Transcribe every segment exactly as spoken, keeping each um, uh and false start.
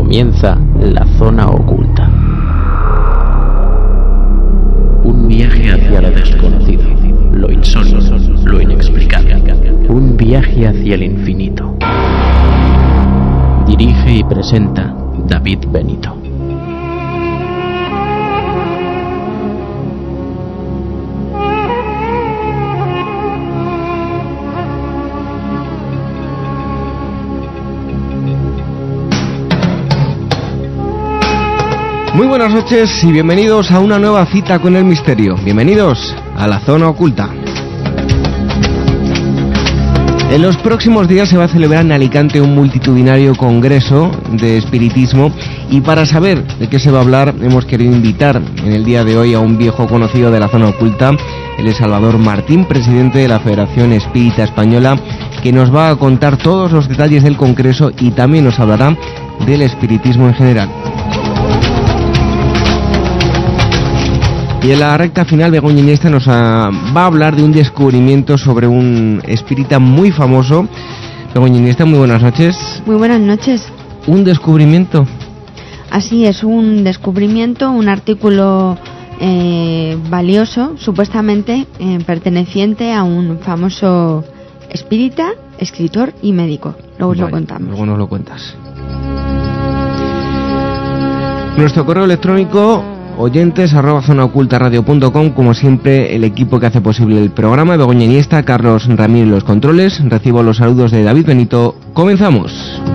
Comienza La Zona Oculta. Un viaje hacia lo desconocido, lo insólito, lo inexplicable. Un viaje hacia el infinito. Dirige y presenta David Benito. Muy buenas noches y bienvenidos a una nueva cita con el misterio. Bienvenidos a La Zona Oculta. En los próximos días se va a celebrar en Alicante un multitudinario congreso de espiritismo, y para saber de qué se va a hablar hemos querido invitar en el día de hoy a un viejo conocido de La Zona Oculta. Él es Salvador Martín, presidente de la Federación Espírita Española, que nos va a contar todos los detalles del congreso y también nos hablará del espiritismo en general. Y en la recta final, Begoña Iniesta nos a, va a hablar de un descubrimiento sobre un espírita muy famoso. Begoña Iniesta, muy buenas noches. Muy buenas noches. ¿Un descubrimiento? Así es, un descubrimiento, un artículo eh, valioso, supuestamente eh, perteneciente a un famoso espírita, escritor y médico. Luego os vale, lo contamos. Luego nos lo cuentas. Nuestro correo electrónico: oyentes arroba zona oculta radio punto com. Como siempre, el equipo que hace posible el programa: Begoña Iniesta, Carlos Ramírez los controles. Recibo los saludos de David Benito. Comenzamos.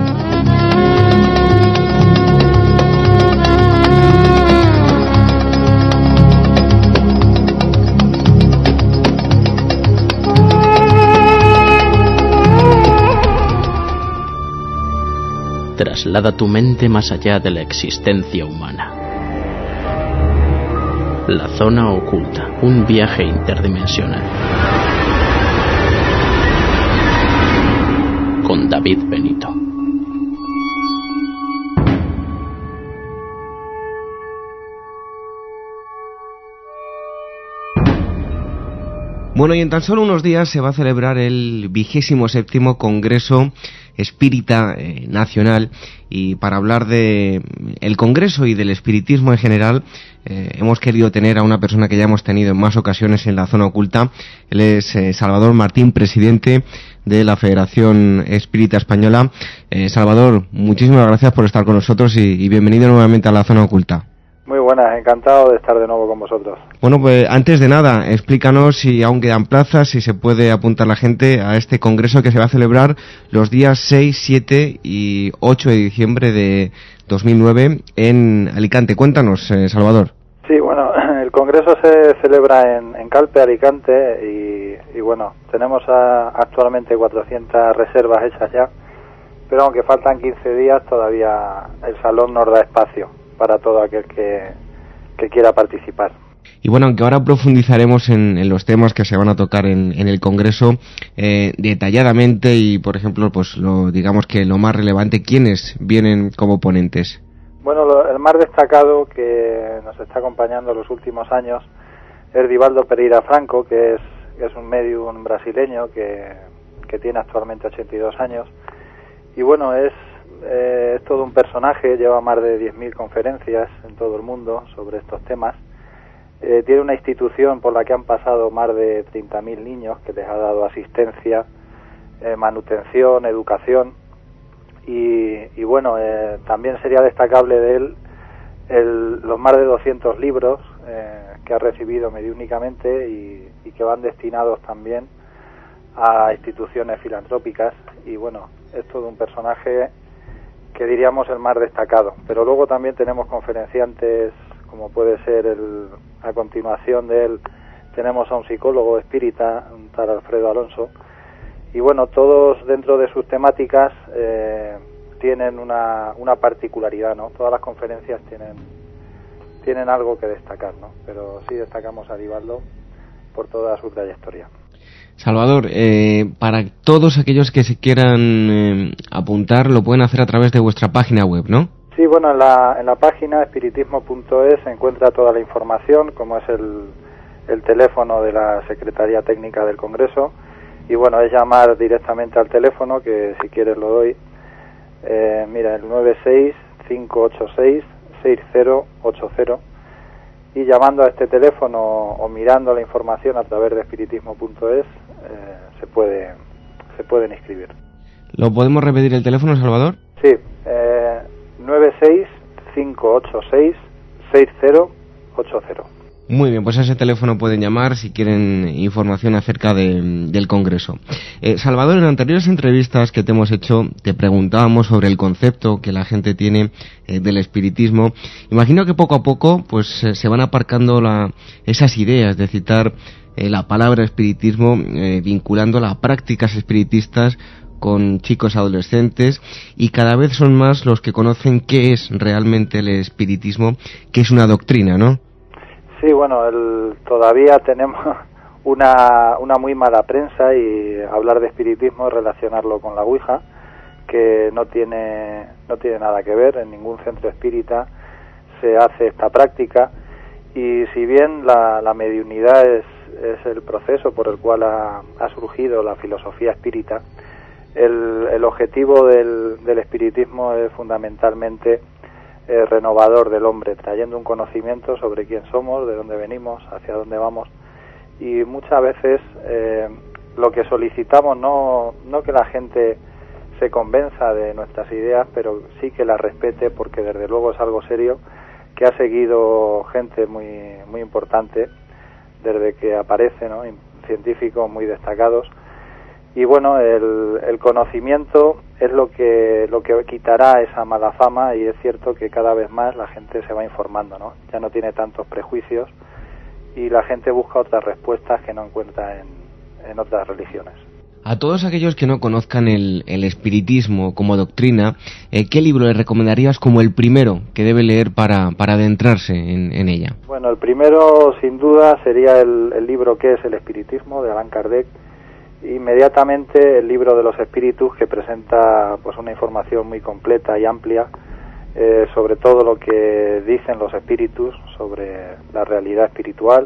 Traslada tu mente más allá de la existencia humana. La Zona Oculta, un viaje interdimensional. Con David Benito. Bueno, y en tan solo unos días se va a celebrar el vigésimo séptimo Congreso Espírita eh, Nacional, y para hablar de el Congreso y del espiritismo en general eh, hemos querido tener a una persona que ya hemos tenido en más ocasiones en La Zona Oculta. Él es eh, Salvador Martín, presidente de la Federación Espírita Española. Eh, Salvador, muchísimas gracias por estar con nosotros y, y bienvenido nuevamente a La Zona Oculta. Muy buenas, encantado de estar de nuevo con vosotros. Bueno, pues antes de nada, explícanos si aún quedan plazas, si se puede apuntar la gente a este congreso que se va a celebrar los días seis, siete y ocho de diciembre de dos mil nueve en Alicante. Cuéntanos, eh, Salvador. Sí, bueno, el congreso se celebra en, en Calpe, Alicante, y, y bueno, tenemos a, actualmente cuatrocientas reservas hechas ya, pero aunque faltan quince días, todavía el salón nos da espacio para todo aquel que, que quiera participar. Y bueno, aunque ahora profundizaremos en, en los temas que se van a tocar en, en el Congreso eh, detalladamente, y por ejemplo, pues lo digamos que lo más relevante, ¿quiénes vienen como ponentes? Bueno, lo, el más destacado que nos está acompañando los últimos años es Divaldo Pereira Franco, que es, que es un médium brasileño que, que tiene actualmente ochenta y dos años, y bueno, es Eh, es todo un personaje, lleva más de diez mil conferencias en todo el mundo sobre estos temas. Eh, tiene una institución por la que han pasado más de treinta mil niños, que les ha dado asistencia, eh, manutención, educación, y, y bueno, eh, también sería destacable de él el, los más de doscientos libros eh, que ha recibido mediúnicamente y, y que van destinados también a instituciones filantrópicas. Y bueno, es todo un personaje que diríamos el más destacado, pero luego también tenemos conferenciantes, como puede ser el, a continuación de él tenemos a un psicólogo espírita, un tal Alfredo Alonso, y bueno, todos dentro de sus temáticas eh, tienen una, una particularidad, ¿no? Todas las conferencias tienen tienen algo que destacar, ¿no? Pero sí destacamos a Divaldo por toda su trayectoria. Salvador, eh, para todos aquellos que se quieran eh, apuntar, lo pueden hacer a través de vuestra página web, ¿no? Sí, bueno, en la, en la página espiritismo punto es se encuentra toda la información, como es el, el teléfono de la Secretaría Técnica del Congreso, y bueno, es llamar directamente al teléfono, que si quieres lo doy. Eh, mira, el nueve seis cinco ocho seis, seis cero ocho cero, y llamando a este teléfono o mirando la información a través de espiritismo punto es eh, se puede se pueden inscribir. ¿Lo podemos repetir el teléfono, Salvador? Sí, eh, nueve seis cinco ocho seis, seis cero ocho cero. Muy bien, pues a ese teléfono pueden llamar si quieren información acerca de, del Congreso. Eh, Salvador, en anteriores entrevistas que te hemos hecho, te preguntábamos sobre el concepto que la gente tiene eh, del espiritismo. Imagino que poco a poco pues eh, se van aparcando la, esas ideas de citar eh, la palabra espiritismo, eh, vinculándola a prácticas espiritistas con chicos adolescentes, y cada vez son más los que conocen qué es realmente el espiritismo, que es una doctrina, ¿no? Sí, bueno, el, todavía tenemos una, una muy mala prensa, y hablar de espiritismo es relacionarlo con la Ouija, que no tiene, no tiene nada que ver. En ningún centro espírita se hace esta práctica, y si bien la, la mediunidad es, es el proceso por el cual ha, ha surgido la filosofía espírita, el, el objetivo del, del espiritismo es fundamentalmente Eh, renovador del hombre, trayendo un conocimiento sobre quién somos, de dónde venimos, hacia dónde vamos, y muchas veces eh, lo que solicitamos no, no que la gente se convenza de nuestras ideas, pero sí que las respete, porque desde luego es algo serio que ha seguido gente muy, muy importante desde que aparece, ¿no? Científicos muy destacados. Y bueno, el, el conocimiento es lo que lo que quitará esa mala fama, y es cierto que cada vez más la gente se va informando, ¿no? Ya no tiene tantos prejuicios, y la gente busca otras respuestas que no encuentra en, en otras religiones. A todos aquellos que no conozcan el, el espiritismo como doctrina, eh, ¿qué libro les recomendarías como el primero que debe leer para, para adentrarse en, en ella? Bueno, el primero sin duda sería el, el libro ¿Qué es el espiritismo?, de Allan Kardec. Inmediatamente el libro de los espíritus, que presenta pues una información muy completa y amplia eh, sobre todo lo que dicen los espíritus sobre la realidad espiritual,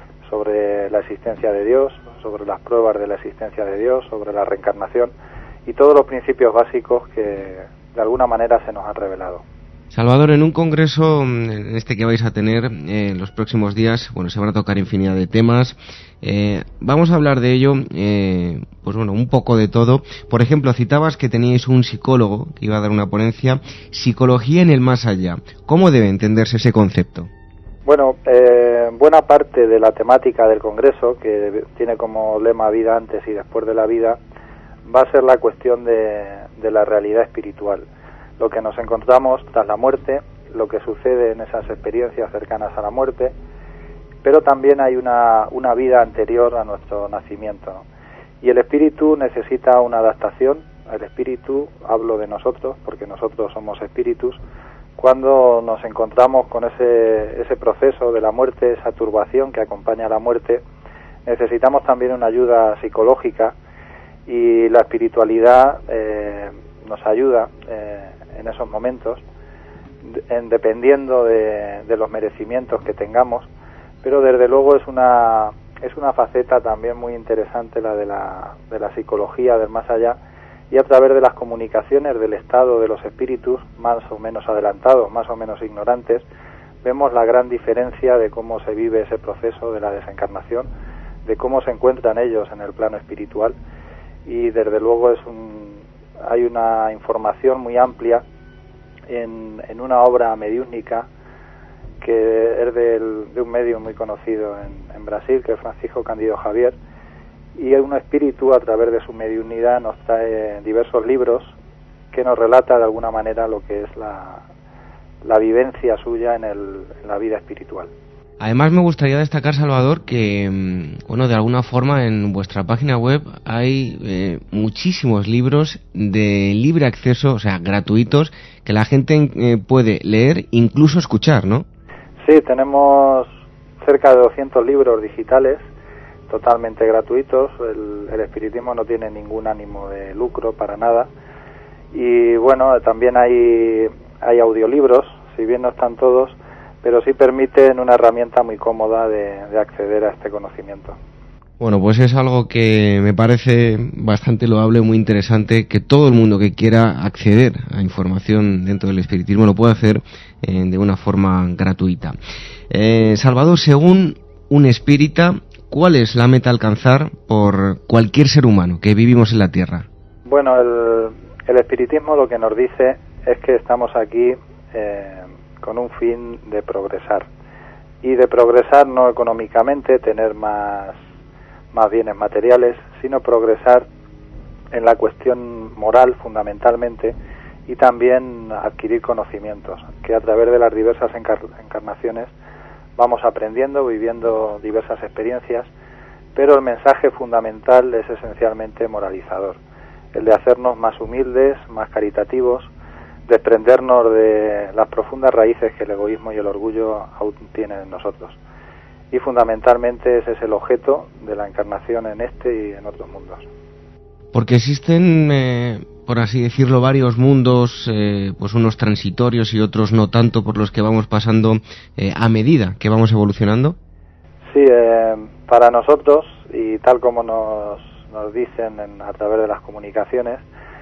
sobre la existencia de Dios, sobre las pruebas de la existencia de Dios, sobre la reencarnación y todos los principios básicos que de alguna manera se nos han revelado. Salvador, en un congreso, en este que vais a tener eh, en los próximos días, bueno, se van a tocar infinidad de temas. Eh, vamos a hablar de ello, eh, pues bueno, un poco de todo. Por ejemplo, citabas que teníais un psicólogo que iba a dar una ponencia, Psicología en el más allá. ¿Cómo debe entenderse ese concepto? Bueno, eh, buena parte de la temática del congreso, que tiene como lema vida antes y después de la vida, va a ser la cuestión de, de la realidad espiritual. Lo que nos encontramos tras la muerte, lo que sucede en esas experiencias cercanas a la muerte, pero también hay una, una vida anterior a nuestro nacimiento, ¿no? Y el espíritu necesita una adaptación. El espíritu, hablo de nosotros, porque nosotros somos espíritus, cuando nos encontramos con ese, ese proceso de la muerte, esa turbación que acompaña a la muerte, necesitamos también una ayuda psicológica, y la espiritualidad eh, nos ayuda eh, en esos momentos, en, dependiendo de, de los merecimientos que tengamos, pero desde luego es una es una faceta también muy interesante la de la de la psicología del más allá, y a través de las comunicaciones del estado de los espíritus más o menos adelantados, más o menos ignorantes, vemos la gran diferencia de cómo se vive ese proceso de la desencarnación, de cómo se encuentran ellos en el plano espiritual, y desde luego es un hay una información muy amplia en, en una obra mediúnica que es del, de un medio muy conocido en, en Brasil, que es Francisco Cândido Xavier, y un espíritu a través de su mediunidad nos trae diversos libros que nos relata de alguna manera lo que es la, la vivencia suya en, el, en la vida espiritual. Además, me gustaría destacar, Salvador, que, bueno, de alguna forma en vuestra página web hay eh, muchísimos libros de libre acceso, o sea, gratuitos, que la gente eh, puede leer, incluso escuchar, ¿no? Sí, tenemos cerca de doscientos libros digitales, totalmente gratuitos. El, el espiritismo no tiene ningún ánimo de lucro para nada. Y bueno, también hay, hay audiolibros, si bien no están todos, pero sí permiten una herramienta muy cómoda de, de acceder a este conocimiento. Bueno, pues es algo que me parece bastante loable, muy interesante, que todo el mundo que quiera acceder a información dentro del espiritismo lo puede hacer eh, de una forma gratuita. Eh, Salvador, según un espírita, ¿cuál es la meta a alcanzar por cualquier ser humano que vivimos en la Tierra? Bueno, el, el espiritismo lo que nos dice es que estamos aquí eh, con un fin de progresar. Y de progresar no económicamente, tener más, más bienes materiales, sino progresar en la cuestión moral fundamentalmente y también adquirir conocimientos, que a través de las diversas encar- encarnaciones vamos aprendiendo, viviendo diversas experiencias, pero el mensaje fundamental es esencialmente moralizador, el de hacernos más humildes, más caritativos, desprendernos de las profundas raíces que el egoísmo y el orgullo aún tienen en nosotros. Y fundamentalmente ese es el objeto de la encarnación en este y en otros mundos. Porque existen, eh, por así decirlo, varios mundos, eh, pues unos transitorios y otros no tanto, por los que vamos pasando eh, a medida que vamos evolucionando. Sí, eh, para nosotros, y tal como nos, nos dicen en, a través de las comunicaciones,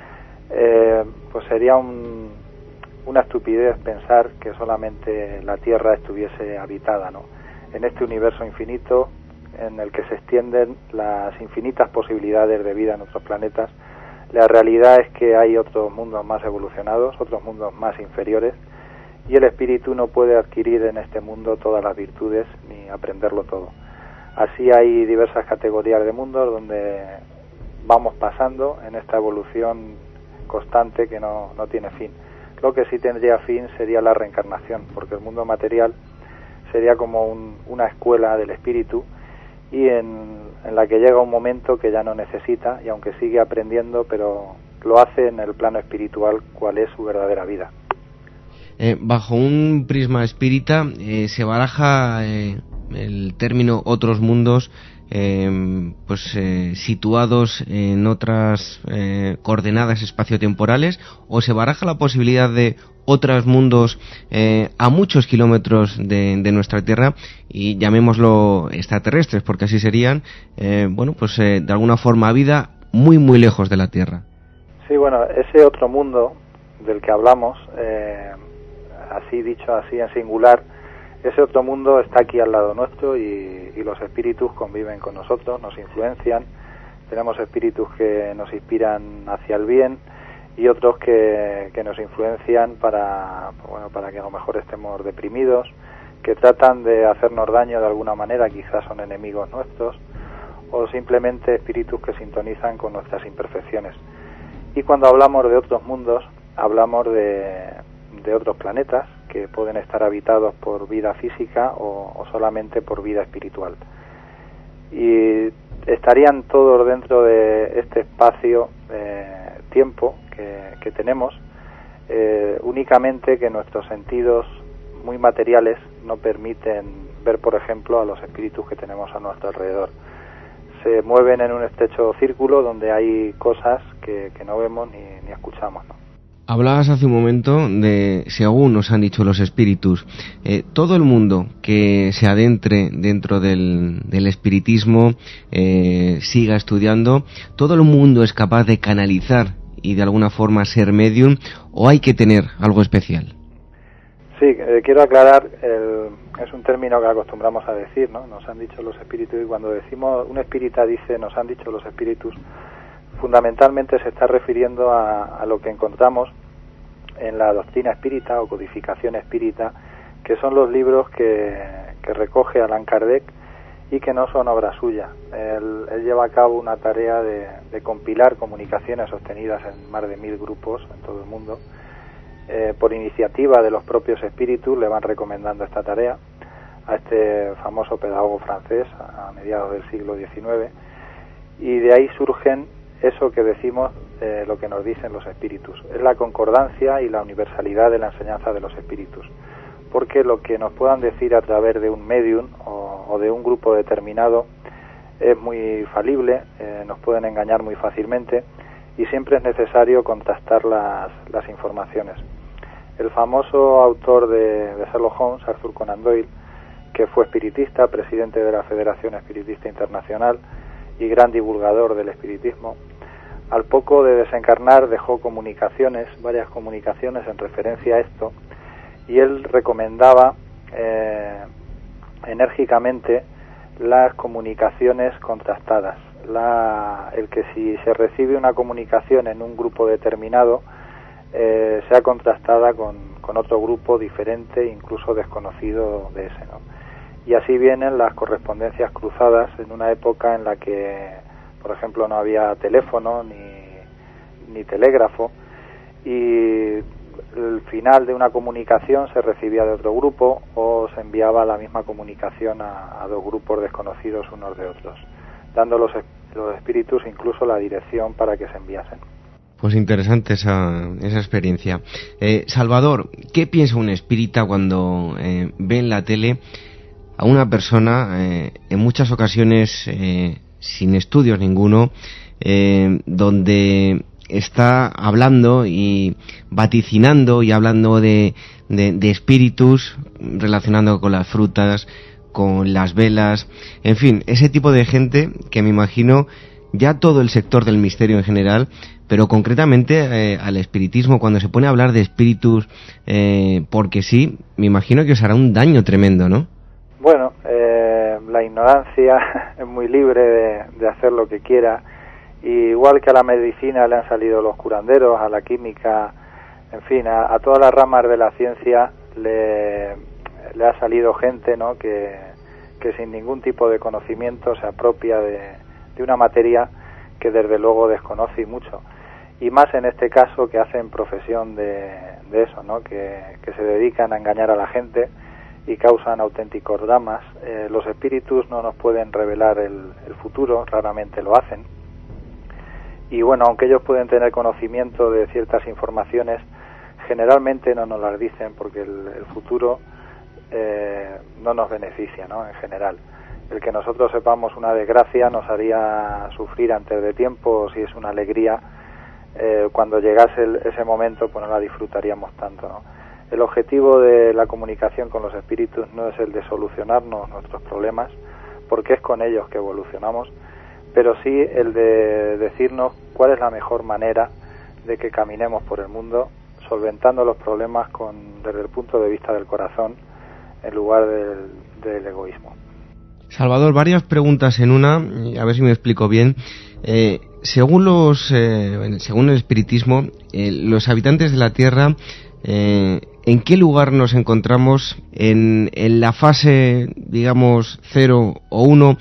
eh, pues sería un, una estupidez pensar que solamente la Tierra estuviese habitada, ¿no? En este universo infinito en el que se extienden las infinitas posibilidades de vida en otros planetas, la realidad es que hay otros mundos más evolucionados, otros mundos más inferiores, y el espíritu no puede adquirir en este mundo todas las virtudes ni aprenderlo todo. Así hay diversas categorías de mundos donde vamos pasando en esta evolución constante que no, no tiene fin. Lo que sí tendría fin sería la reencarnación, porque el mundo material sería como un, una escuela del espíritu, y en, en la que llega un momento que ya no necesita, y aunque sigue aprendiendo, pero lo hace en el plano espiritual, cuál es su verdadera vida. Eh, bajo un prisma espírita eh, se baraja eh, el término otros mundos, eh, pues eh, situados en otras eh, coordenadas espaciotemporales, o se baraja la posibilidad de otros mundos eh, a muchos kilómetros de, de nuestra Tierra, y llamémoslo extraterrestres, porque así serían, eh, bueno, pues eh, de alguna forma vida muy muy lejos de la Tierra. Sí, bueno, ese otro mundo del que hablamos, eh, así dicho, así en singular, ese otro mundo está aquí al lado nuestro, y, y los espíritus conviven con nosotros, nos influencian. Tenemos espíritus que nos inspiran hacia el bien y otros que, que nos influencian para, bueno, para que a lo mejor estemos deprimidos, que tratan de hacernos daño de alguna manera, quizás son enemigos nuestros, o simplemente espíritus que sintonizan con nuestras imperfecciones. Y cuando hablamos de otros mundos, hablamos de, de otros planetas que pueden estar habitados por vida física o, o solamente por vida espiritual. Y estarían todos dentro de este espacio eh, tiempo que, que tenemos, eh, únicamente que nuestros sentidos muy materiales no permiten ver, por ejemplo, a los espíritus que tenemos a nuestro alrededor. Se mueven en un estrecho círculo donde hay cosas que, que no vemos ni, ni escuchamos, ¿no? Hablabas hace un momento de, según nos han dicho los espíritus, eh, todo el mundo que se adentre dentro del, del espiritismo, eh, siga estudiando, todo el mundo es capaz de canalizar y de alguna forma ser medium, o hay que tener algo especial. Sí, eh, quiero aclarar, el, es un término que acostumbramos a decir, ¿no? Nos han dicho los espíritus, y cuando decimos, un espírita dice, nos han dicho los espíritus, fundamentalmente se está refiriendo a, a lo que encontramos en la doctrina espírita o codificación espírita, que son los libros que, que recoge Allan Kardec y que no son obra suya. Él, él lleva a cabo una tarea de, de compilar comunicaciones sostenidas en más de mil grupos en todo el mundo. Eh, por iniciativa de los propios espíritus le van recomendando esta tarea a este famoso pedagogo francés a mediados del siglo diecinueve, y de ahí surgen eso que decimos, eh, lo que nos dicen los espíritus. Es la concordancia y la universalidad de la enseñanza de los espíritus, porque lo que nos puedan decir a través de un medium o, o de un grupo determinado es muy falible, eh, nos pueden engañar muy fácilmente, y siempre es necesario contrastar las, las informaciones. El famoso autor de, de Sherlock Holmes, Arthur Conan Doyle, que fue espiritista, presidente de la Federación Espiritista Internacional, y gran divulgador del espiritismo, al poco de desencarnar dejó comunicaciones, varias comunicaciones en referencia a esto, y él recomendaba eh, enérgicamente las comunicaciones contrastadas, la, el que si se recibe una comunicación en un grupo determinado, eh, sea contrastada con, con otro grupo diferente, incluso desconocido de ese, ¿no? Y así vienen las correspondencias cruzadas en una época en la que, por ejemplo, no había teléfono ni, ni telégrafo, y el final de una comunicación se recibía de otro grupo o se enviaba la misma comunicación a, a dos grupos desconocidos unos de otros, dando los, los espíritus incluso la dirección para que se enviasen. Pues interesante esa, esa experiencia. Eh, Salvador, ¿qué piensa un espírita cuando eh, ve en la tele a una persona, eh, en muchas ocasiones eh, sin estudios ninguno, eh, donde está hablando y vaticinando y hablando de, de, de espíritus, relacionando con las frutas, con las velas, en fin, ese tipo de gente que me imagino ya todo el sector del misterio en general, pero concretamente eh, al espiritismo, cuando se pone a hablar de espíritus eh, porque sí, me imagino que os hará un daño tremendo, ¿no? Bueno, eh, la ignorancia es muy libre de, de hacer lo que quiera, y igual que a la medicina le han salido los curanderos, a la química, en fin, a, a todas las ramas de la ciencia le, le ha salido gente, ¿no?, que, que sin ningún tipo de conocimiento se apropia de, de una materia que desde luego desconoce y mucho, y más en este caso que hacen profesión de, de eso, ¿no?, que, que se dedican a engañar a la gente y causan auténticos dramas. Eh, los espíritus no nos pueden revelar el, el futuro, raramente lo hacen, y bueno, aunque ellos pueden tener conocimiento de ciertas informaciones, generalmente no nos las dicen porque el, el futuro eh, no nos beneficia, ¿no?, en general. El que nosotros sepamos una desgracia nos haría sufrir antes de tiempo, si es una alegría, eh, cuando llegase el, ese momento pues no la disfrutaríamos tanto, ¿no? El objetivo de la comunicación con los espíritus no es el de solucionarnos nuestros problemas, porque es con ellos que evolucionamos, pero sí el de decirnos cuál es la mejor manera de que caminemos por el mundo, solventando los problemas con, desde el punto de vista del corazón, en lugar del, del egoísmo. Salvador, varias preguntas en una, a ver si me explico bien. Eh, según los, eh, según el espiritismo, eh, los habitantes de la Tierra, eh, ¿en qué lugar nos encontramos en, en la fase, digamos, cero o uno?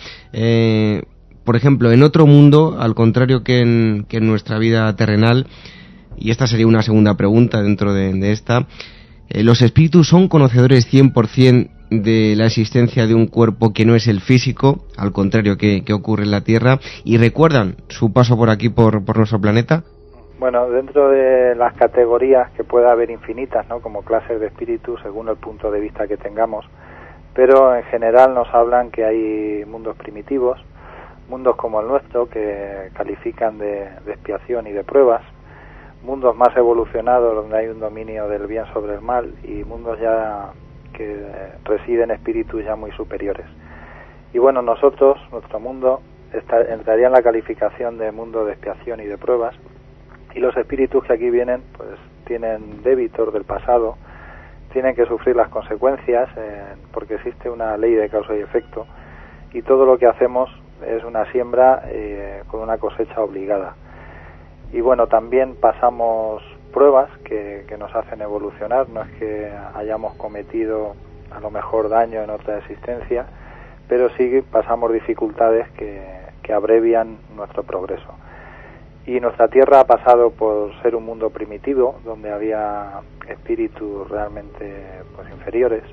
Eh, por ejemplo, en otro mundo, al contrario que en, que en nuestra vida terrenal, y esta sería una segunda pregunta dentro de, de esta, eh, ¿los espíritus son conocedores cien por ciento de la existencia de un cuerpo que no es el físico, al contrario que, que ocurre en la Tierra, y recuerdan su paso por aquí, por, por nuestro planeta? Bueno, dentro de las categorías que pueda haber infinitas, ¿no?, como clases de espíritus, según el punto de vista que tengamos, pero en general nos hablan que hay mundos primitivos, mundos como el nuestro, que califican de, de expiación y de pruebas, mundos más evolucionados donde hay un dominio del bien sobre el mal, y mundos ya que residen espíritus ya muy superiores. Y bueno, nosotros, nuestro mundo, está, entraría en la calificación de mundo de expiación y de pruebas, y los espíritus que aquí vienen pues tienen débitos del pasado, tienen que sufrir las consecuencias, eh, porque existe una ley de causa y efecto, y todo lo que hacemos es una siembra eh, con una cosecha obligada. Y bueno, también pasamos pruebas que, que nos hacen evolucionar, no es que hayamos cometido a lo mejor daño en otra existencia, pero sí pasamos dificultades que, que abrevian nuestro progreso. Y nuestra Tierra ha pasado por ser un mundo primitivo, donde había espíritus realmente pues inferiores,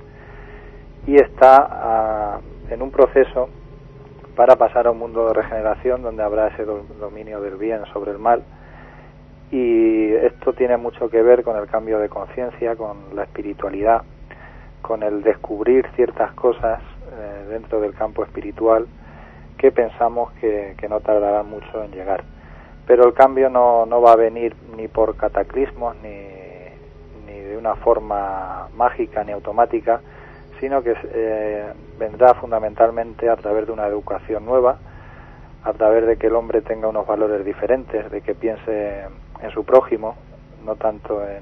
y está uh, en un proceso para pasar a un mundo de regeneración, donde habrá ese do- dominio del bien sobre el mal. Y esto tiene mucho que ver con el cambio de conciencia, con la espiritualidad, con el descubrir ciertas cosas eh, dentro del campo espiritual que pensamos que, que no tardarán mucho en llegar. Pero el cambio no, no va a venir ni por cataclismos, ni, ni de una forma mágica ni automática, sino que eh, vendrá fundamentalmente a través de una educación nueva, a través de que el hombre tenga unos valores diferentes, de que piense en su prójimo, no tanto en,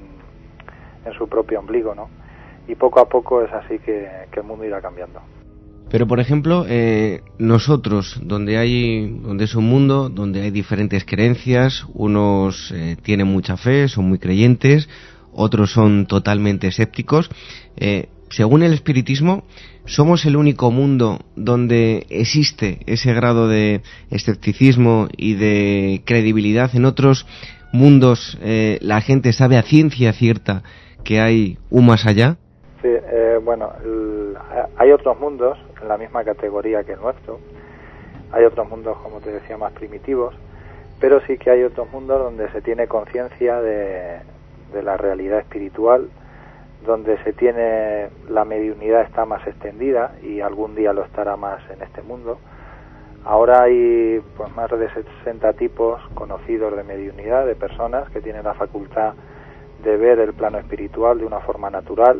en su propio ombligo, ¿no? Y poco a poco es así que, que el mundo irá cambiando. Pero, por ejemplo, eh, nosotros, donde hay, donde es un mundo donde hay diferentes creencias, unos eh, tienen mucha fe, son muy creyentes, otros son totalmente escépticos. Eh, según el espiritismo, ¿somos el único mundo donde existe ese grado de escepticismo y de credibilidad? En otros mundos eh, la gente sabe a ciencia cierta que hay un más allá. Sí, eh, bueno, el, hay otros mundos en la misma categoría que el nuestro. Hay otros mundos, como te decía, más primitivos, pero sí que hay otros mundos donde se tiene conciencia de, de la realidad espiritual, donde se tiene la mediunidad está más extendida y algún día lo estará más en este mundo. Ahora hay pues más de sesenta tipos conocidos de mediunidad, de personas que tienen la facultad de ver el plano espiritual de una forma natural,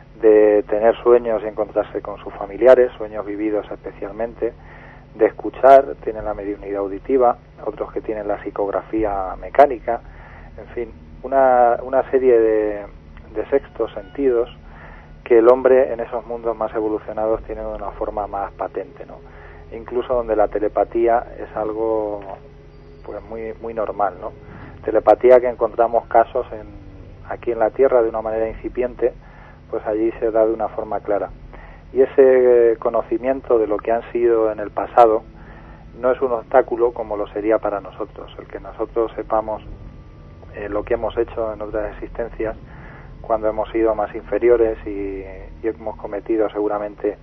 de tener sueños y encontrarse con sus familiares, sueños vividos especialmente, de escuchar, tienen la mediunidad auditiva, otros que tienen la psicografía mecánica, en fin, una, una serie de, de sextos sentidos que el hombre en esos mundos más evolucionados tiene de una forma más patente, ¿no? Incluso donde la telepatía es algo pues muy muy normal, ¿no? Telepatía que encontramos casos en, aquí en la Tierra de una manera incipiente, pues allí se da de una forma clara. Y ese conocimiento de lo que han sido en el pasado no es un obstáculo como lo sería para nosotros. El que nosotros sepamos eh, lo que hemos hecho en otras existencias, cuando hemos sido más inferiores y, y hemos cometido seguramente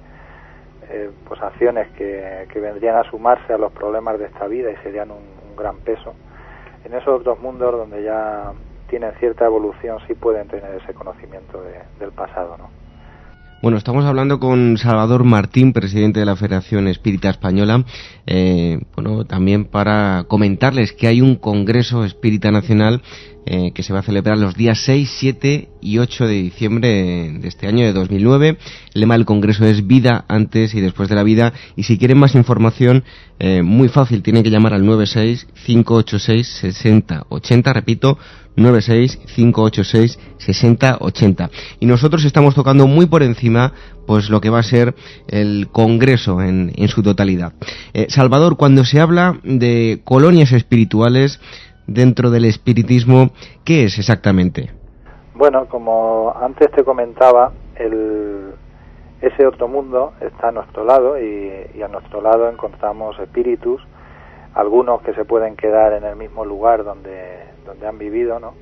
eh, pues acciones que, que vendrían a sumarse a los problemas de esta vida y serían un, un gran peso. En esos otros mundos donde ya tienen cierta evolución sí pueden tener ese conocimiento de, del pasado, ¿no? Bueno, estamos hablando con Salvador Martín, presidente de la Federación Espírita Española, eh, bueno, también para comentarles que hay un Congreso Espírita Nacional eh, que se va a celebrar los días seis, siete y ocho de diciembre de este año de dos mil nueve. El lema del Congreso es Vida antes y después de la vida, y si quieren más información, eh, muy fácil, tienen que llamar al nueve seis cinco ocho seis seis cero ocho cero, repito, nueve seis cinco ocho seis seis cero ocho cero. Y nosotros estamos tocando muy por encima pues lo que va a ser el Congreso en, en su totalidad. Eh, Salvador, cuando se habla de colonias espirituales dentro del espiritismo, ¿qué es exactamente? Bueno, como antes te comentaba, el, ese otro mundo está a nuestro lado y, y a nuestro lado encontramos espíritus, algunos que se pueden quedar en el mismo lugar donde, donde han vivido, ¿no?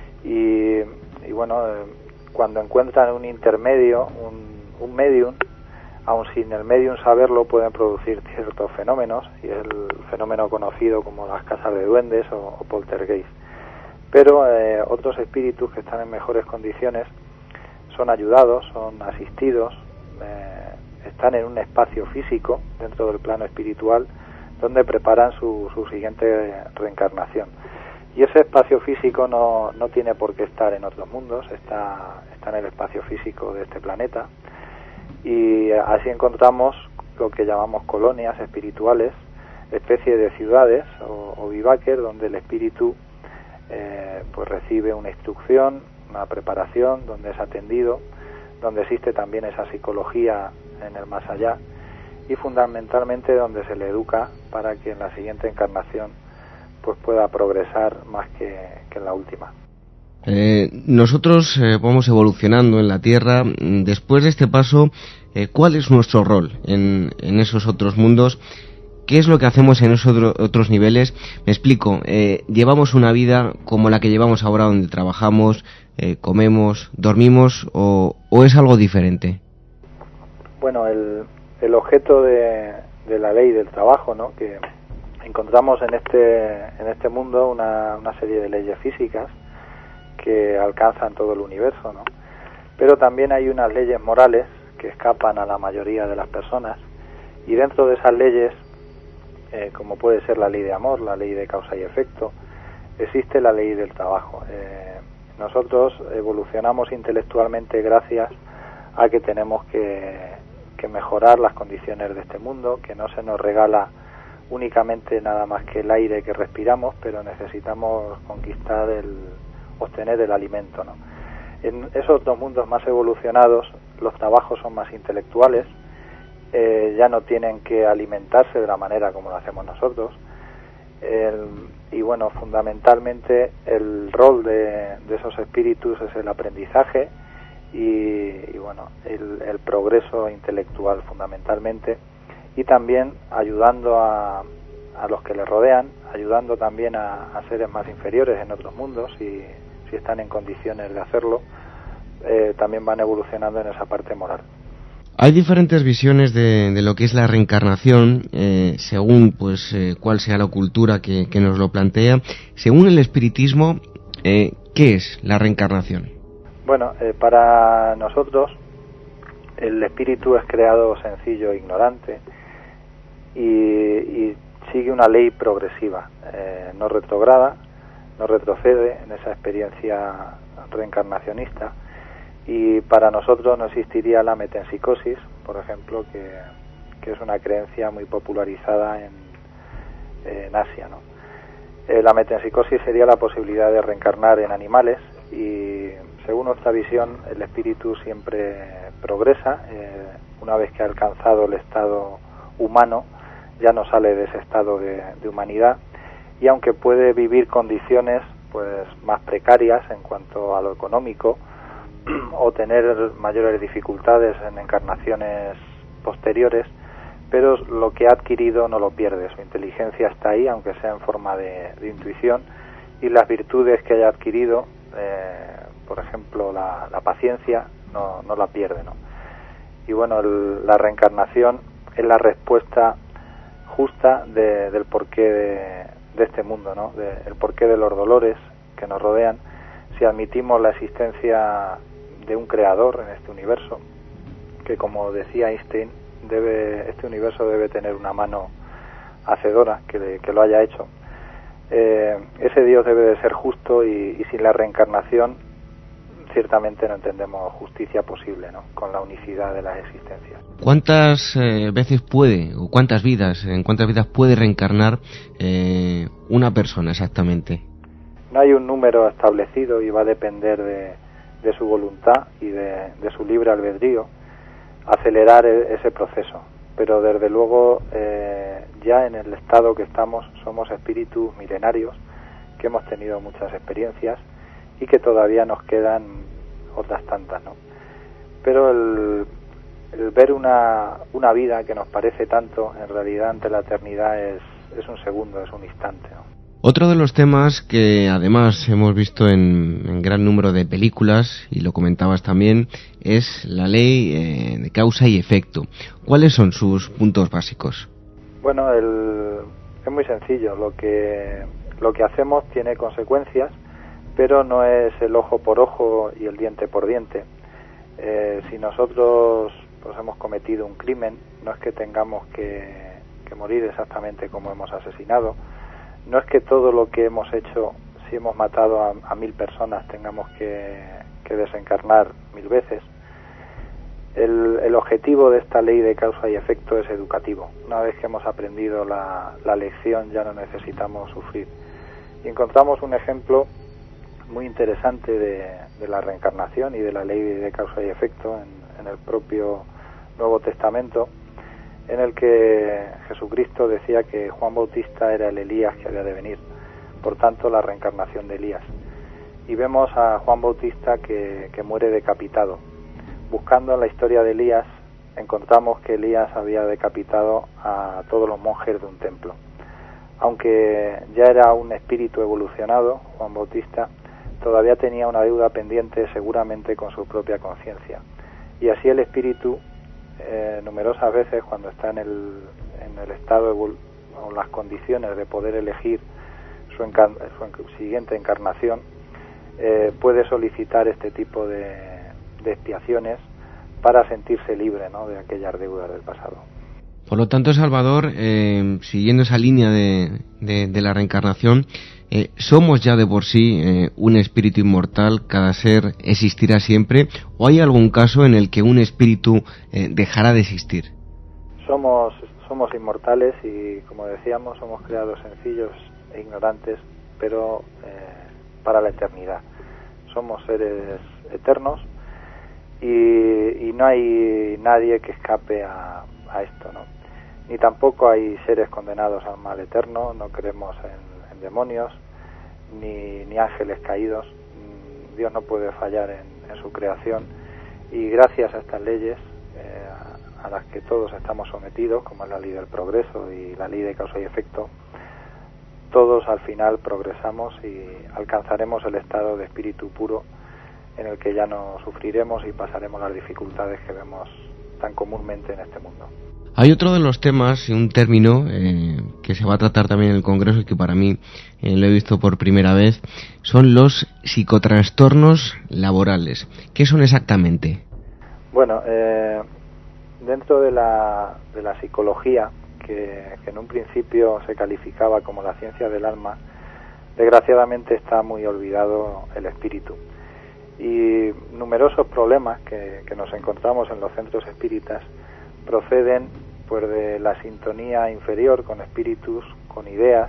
Y, y bueno, eh, cuando encuentran un intermedio, un, un medium, aun sin el medium saberlo, pueden producir ciertos fenómenos, y es el fenómeno conocido como las casas de duendes o, o poltergeist. Pero eh, otros espíritus que están en mejores condiciones son ayudados, son asistidos, eh, están en un espacio físico dentro del plano espiritual donde preparan su, su siguiente reencarnación. Y ese espacio físico no, no tiene por qué estar en otros mundos, está, está en el espacio físico de este planeta. Y así encontramos lo que llamamos colonias espirituales, especie de ciudades o, o vivaques donde el espíritu eh, pues recibe una instrucción, una preparación, donde es atendido, donde existe también esa psicología en el más allá y fundamentalmente donde se le educa para que en la siguiente encarnación pues pueda progresar más que, que en la última. Eh, nosotros eh, vamos evolucionando en la Tierra. Después de este paso, eh, ¿cuál es nuestro rol en, en esos otros mundos? ¿Qué es lo que hacemos en esos otro, otros niveles? Me explico. Eh, ¿Llevamos una vida como la que llevamos ahora, donde trabajamos, eh, comemos, dormimos, o, o es algo diferente? Bueno, el, el objeto de, de la ley del trabajo, ¿no? Que encontramos en este en este mundo una, una serie de leyes físicas que alcanzan todo el universo, ¿no? Pero también hay unas leyes morales que escapan a la mayoría de las personas, y dentro de esas leyes, eh, como puede ser la ley de amor, la ley de causa y efecto, existe la ley del trabajo. Eh, nosotros evolucionamos intelectualmente gracias a que tenemos que, que mejorar las condiciones de este mundo, que no se nos regala únicamente nada más que el aire que respiramos, pero necesitamos conquistar el, obtener el alimento, ¿no? En esos dos mundos más evolucionados, los trabajos son más intelectuales, eh, ya no tienen que alimentarse de la manera como lo hacemos nosotros, el, y bueno, fundamentalmente el rol de, de esos espíritus es el aprendizaje y, y bueno, el, el progreso intelectual fundamentalmente, y también ayudando a, a los que les rodean, ayudando también a, a seres más inferiores en otros mundos, y si están en condiciones de hacerlo, eh, también van evolucionando en esa parte moral. Hay diferentes visiones de, de lo que es la reencarnación, eh, según pues eh, cuál sea la cultura que, que nos lo plantea. Según el espiritismo, eh, ¿qué es la reencarnación? Bueno, eh, para nosotros el espíritu es creado sencillo e ignorante y, y sigue una ley progresiva, eh, no retrograda, no retrocede en esa experiencia reencarnacionista, y para nosotros no existiría la metempsicosis, por ejemplo, que, que es una creencia muy popularizada en, en Asia, ¿no? Eh, la metempsicosis sería la posibilidad de reencarnar en animales, y según nuestra visión el espíritu siempre progresa. Eh, una vez que ha alcanzado el estado humano ya no sale de ese estado de, de humanidad, y aunque puede vivir condiciones pues más precarias en cuanto a lo económico o tener mayores dificultades en encarnaciones posteriores, pero lo que ha adquirido no lo pierde, su inteligencia está ahí, aunque sea en forma de, de intuición, y las virtudes que haya adquirido, eh, por ejemplo la, la paciencia, no, no la pierde, ¿no? Y bueno, el, la reencarnación es la respuesta justa de, del porqué de, de este mundo, ¿no? De, el porqué de los dolores que nos rodean, si admitimos la existencia de un creador en este universo, que como decía Einstein, debe, este universo debe tener una mano hacedora que, le, que lo haya hecho. Eh, ese Dios debe de ser justo, y, y sin la reencarnación ciertamente no entendemos justicia posible, ¿no? Con la unicidad de las existencias. ¿Cuántas eh, veces puede, o cuántas vidas, en cuántas vidas puede reencarnar eh, una persona exactamente? No hay un número establecido y va a depender de, de su voluntad y de, de su libre albedrío acelerar e, ese proceso. Pero desde luego eh, ya en el estado que estamos somos espíritus milenarios que hemos tenido muchas experiencias y que todavía nos quedan otras tantas, ¿no? Pero el, el ver una, una vida que nos parece tanto, en realidad ante la eternidad es, es un segundo, es un instante, ¿no? Otro de los temas que además hemos visto en, en gran número de películas, y lo comentabas también, es la ley eh, de causa y efecto. ¿Cuáles son sus puntos básicos? Bueno, el, es muy sencillo. Lo que, lo que hacemos tiene consecuencias, pero no es el ojo por ojo y el diente por diente. Eh, si nosotros pues, hemos cometido un crimen, no es que tengamos que, que morir exactamente como hemos asesinado. No es que todo lo que hemos hecho, si hemos matado a, a mil personas, tengamos que, que desencarnar mil veces. El, el objetivo de esta ley de causa y efecto es educativo. Una vez que hemos aprendido la, la lección, ya no necesitamos sufrir. Y encontramos un ejemplo muy interesante de, de la reencarnación y de la ley de causa y efecto en, en el propio Nuevo Testamento, en el que Jesucristo decía que Juan Bautista era el Elías que había de venir, por tanto la reencarnación de Elías. Y vemos a Juan Bautista que, que muere decapitado. Buscando en la historia de Elías, encontramos que Elías había decapitado a todos los monjes de un templo. Aunque ya era un espíritu evolucionado, Juan Bautista, todavía tenía una deuda pendiente seguramente con su propia conciencia. Y así el espíritu, Eh, numerosas veces cuando está en el, en el estado o las condiciones de poder elegir su, encan- su siguiente encarnación, eh, puede solicitar este tipo de, de expiaciones para sentirse libre, ¿no?, de aquellas deudas del pasado. Por lo tanto, Salvador, eh, siguiendo esa línea de, de, de la reencarnación, eh, ¿somos ya de por sí eh, un espíritu inmortal? ¿Cada ser existirá siempre? ¿O hay algún caso en el que un espíritu eh, dejará de existir? Somos, somos inmortales y, como decíamos, somos creados sencillos e ignorantes, pero eh, para la eternidad. Somos seres eternos y, y no hay nadie que escape a, a esto, ¿no? Ni tampoco hay seres condenados al mal eterno, no creemos en, en demonios, ni, ni ángeles caídos. Dios no puede fallar en, en su creación, y gracias a estas leyes eh, a, a las que todos estamos sometidos, como es la ley del progreso y la ley de causa y efecto, todos al final progresamos y alcanzaremos el estado de espíritu puro, en el que ya no sufriremos y pasaremos las dificultades que vemos tan comúnmente en este mundo. Hay otro de los temas y un término eh, que se va a tratar también en el Congreso y que para mí eh, lo he visto por primera vez, son los psicotrastornos laborales. ¿Qué son exactamente? Bueno, eh, dentro de la, de la psicología, que, que en un principio se calificaba como la ciencia del alma, desgraciadamente está muy olvidado el espíritu. Y numerosos problemas que, que nos encontramos en los centros espíritas proceden pues de la sintonía inferior con espíritus, con ideas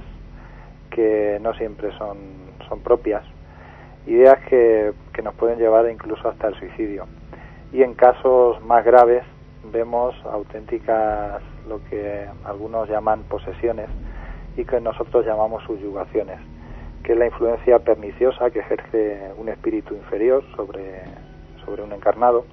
que no siempre son, son propias, ideas que, que nos pueden llevar incluso hasta el suicidio. Y en casos más graves vemos auténticas, lo que algunos llaman posesiones y que nosotros llamamos subyugaciones, que es la influencia perniciosa que ejerce un espíritu inferior sobre, sobre un encarnado,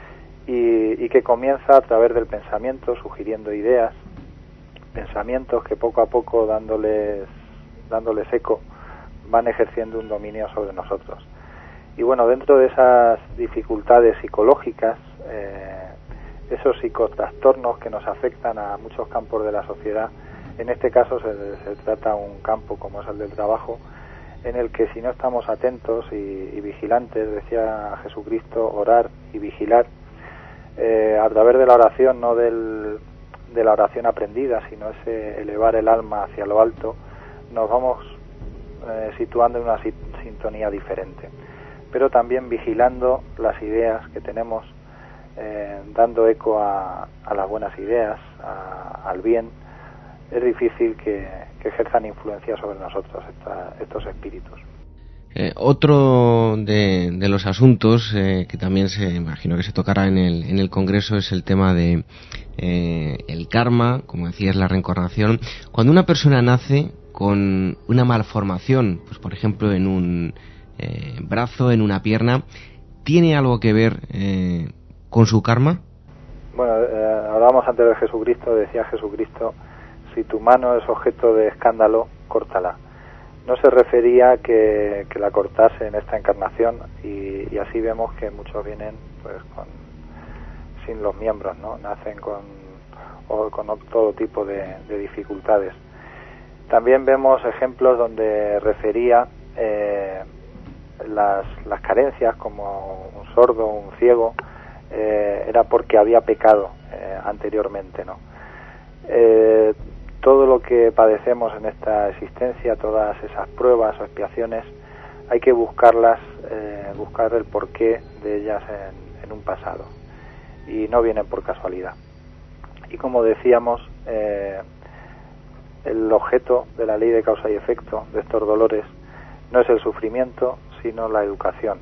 y, y que comienza a través del pensamiento, sugiriendo ideas, pensamientos que poco a poco, dándoles, dándoles eco, van ejerciendo un dominio sobre nosotros. Y bueno, dentro de esas dificultades psicológicas, eh, esos psicotrastornos que nos afectan a muchos campos de la sociedad, en este caso se, se trata un campo como es el del trabajo, en el que si no estamos atentos y, y vigilantes, decía Jesucristo, orar y vigilar, eh, a través de la oración, no del, de la oración aprendida, sino ese elevar el alma hacia lo alto, nos vamos eh, situando en una sintonía diferente, pero también vigilando las ideas que tenemos, eh, dando eco a, a las buenas ideas, a, al bien. Es difícil que, que ejerzan influencia sobre nosotros esta, estos espíritus. Eh, otro de, de los asuntos eh, que también se imagino que se tocará en el, en el Congreso es el tema de eh, el karma, como decías, la reencarnación. Cuando una persona nace con una malformación, pues por ejemplo en un eh, brazo, en una pierna, ¿tiene algo que ver eh, con su karma? Bueno, eh, hablábamos antes de Jesucristo, decía Jesucristo: si tu mano es objeto de escándalo, córtala. No se refería que, que la cortase en esta encarnación, y, y así vemos que muchos vienen pues con, sin los miembros, ¿no? Nacen con, o con todo tipo de, de dificultades. También vemos ejemplos donde refería eh, las, las carencias, como un sordo, un ciego, eh, era porque había pecado eh, anteriormente, ¿no? Eh, todo lo que padecemos en esta existencia, todas esas pruebas o expiaciones, hay que buscarlas, eh, buscar el porqué de ellas en, en un pasado, y no vienen por casualidad. Y como decíamos, eh, el objeto de la ley de causa y efecto de estos dolores no es el sufrimiento, sino la educación.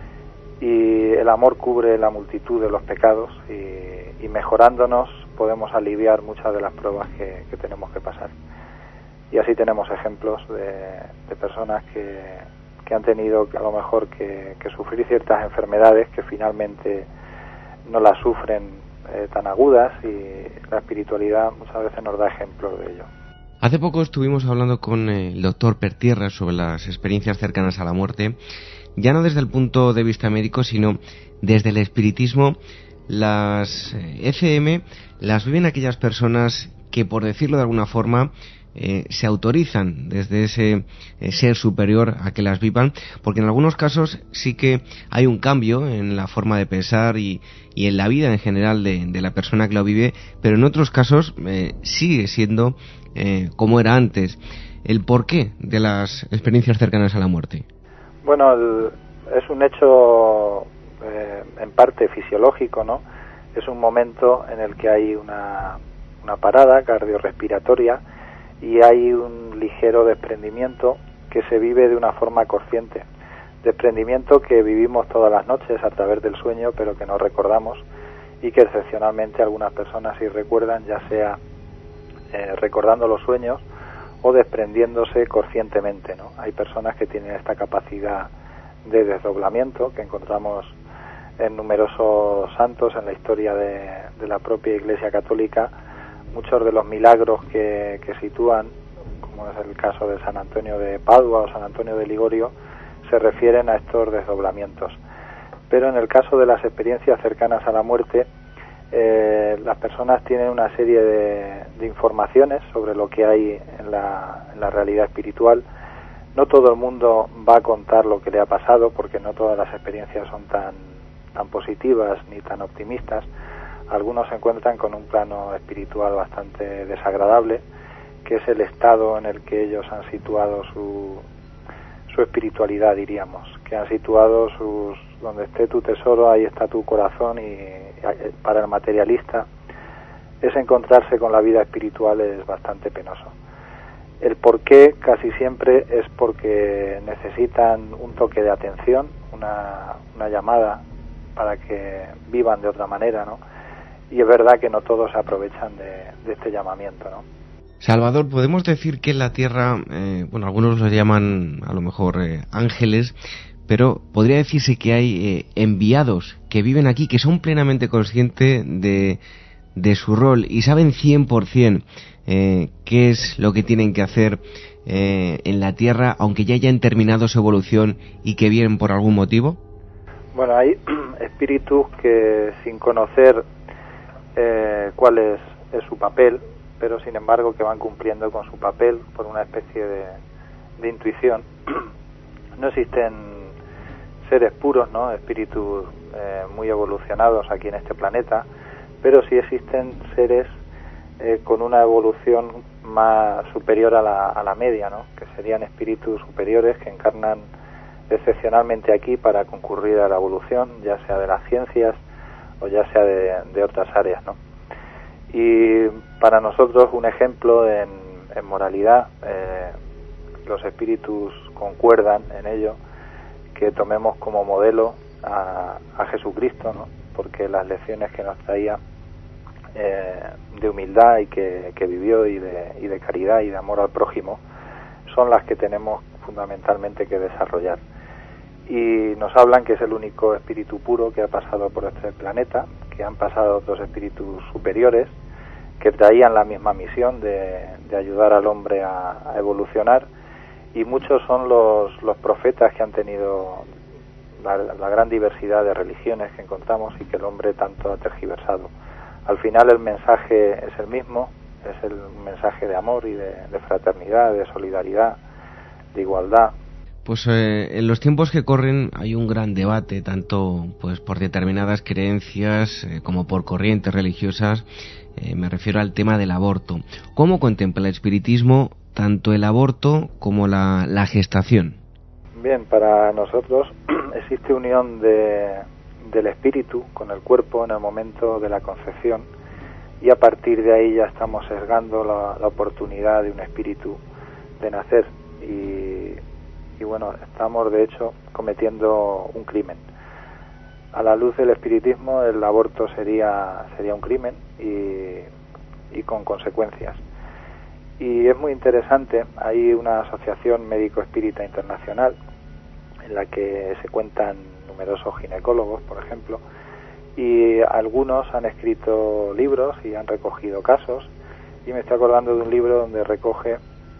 Y el amor cubre la multitud de los pecados, y, y mejorándonos podemos aliviar muchas de las pruebas que, que tenemos que pasar. Y así tenemos ejemplos de, de personas que, que han tenido a lo mejor que, que sufrir ciertas enfermedades que finalmente no las sufren eh, tan agudas, y la espiritualidad muchas veces nos da ejemplos de ello. Hace poco estuvimos hablando con el doctor Pertierra sobre las experiencias cercanas a la muerte, ya no desde el punto de vista médico, sino desde el espiritismo. Las F M las viven aquellas personas que, por decirlo de alguna forma, eh, se autorizan desde ese eh, ser superior a que las vivan, porque en algunos casos sí que hay un cambio en la forma de pensar y, y en la vida en general de, de la persona que lo vive, pero en otros casos eh, sigue siendo eh, como era antes. ¿El porqué de las experiencias cercanas a la muerte? Bueno, el, es un hecho eh, en parte fisiológico, ¿no? Es un momento en el que hay una, una parada cardiorrespiratoria y hay un ligero desprendimiento que se vive de una forma consciente. Desprendimiento que vivimos todas las noches a través del sueño, pero que no recordamos y que excepcionalmente algunas personas sí recuerdan, ya sea eh, recordando los sueños o desprendiéndose conscientemente, ¿no? Hay personas que tienen esta capacidad de desdoblamiento que encontramos en numerosos santos en la historia de, de la propia Iglesia Católica. Muchos de los milagros que, que sitúan, como es el caso de San Antonio de Padua o San Antonio de Ligorio, se refieren a estos desdoblamientos. Pero en el caso de las experiencias cercanas a la muerte, eh, las personas tienen una serie de, de informaciones sobre lo que hay en la, en la realidad espiritual. No todo el mundo va a contar lo que le ha pasado, porque no todas las experiencias son tan, tan positivas ni tan optimistas. Algunos se encuentran con un plano espiritual bastante desagradable, que es el estado en el que ellos han situado su, su espiritualidad, diríamos, que han situado sus, donde esté tu tesoro, ahí está tu corazón, y para el materialista ese encontrarse con la vida espiritual es bastante penoso. El por qué casi siempre es porque necesitan un toque de atención, una, una llamada para que vivan de otra manera, ¿no? Y es verdad que no todos se aprovechan de, de este llamamiento, ¿no? Salvador, podemos decir que en la Tierra, eh, bueno, algunos los llaman a lo mejor eh, ángeles, pero podría decirse que hay eh, enviados que viven aquí, que son plenamente conscientes de, de su rol y saben cien por ciento eh, qué es lo que tienen que hacer eh, en la Tierra, aunque ya hayan terminado su evolución y que vienen por algún motivo. Bueno, hay espíritus que sin conocer eh, cuál es, es su papel, pero sin embargo que van cumpliendo con su papel por una especie de, de intuición. No existen seres puros, ¿no? Espíritus eh, muy evolucionados aquí en este planeta, pero sí existen seres eh, con una evolución más superior a la, a la media, ¿no? Que serían espíritus superiores que encarnan excepcionalmente aquí para concurrir a la evolución, ya sea de las ciencias o ya sea de, de otras áreas, ¿no? Y para nosotros un ejemplo en, en moralidad, eh, los espíritus concuerdan en ello, que tomemos como modelo a, a Jesucristo, ¿no? Porque las lecciones que nos traía eh, de humildad y que, que vivió y de, y de caridad y de amor al prójimo son las que tenemos fundamentalmente que desarrollar. Y nos hablan que es el único espíritu puro que ha pasado por este planeta, que han pasado otros espíritus superiores que traían la misma misión de, de ayudar al hombre a, a evolucionar, y muchos son los, los profetas que han tenido la, la gran diversidad de religiones que encontramos y que el hombre tanto ha tergiversado. Al final el mensaje es el mismo, es el mensaje de amor y de, de fraternidad, de solidaridad, de igualdad. Pues eh, en los tiempos que corren hay un gran debate, tanto pues por determinadas creencias eh, como por corrientes religiosas. Eh, me refiero al tema del aborto. ¿Cómo contempla el espiritismo tanto el aborto como la, la gestación? Bien, para nosotros existe unión de, del espíritu con el cuerpo en el momento de la concepción, y a partir de ahí ya estamos sesgando la, la oportunidad de un espíritu de nacer, y y bueno, estamos de hecho cometiendo un crimen. A la luz del espiritismo, el aborto sería sería un crimen y, y con consecuencias. Y es muy interesante, hay una asociación médico-espírita internacional en la que se cuentan numerosos ginecólogos, por ejemplo, y algunos han escrito libros y han recogido casos, y me estoy acordando de un libro donde recoge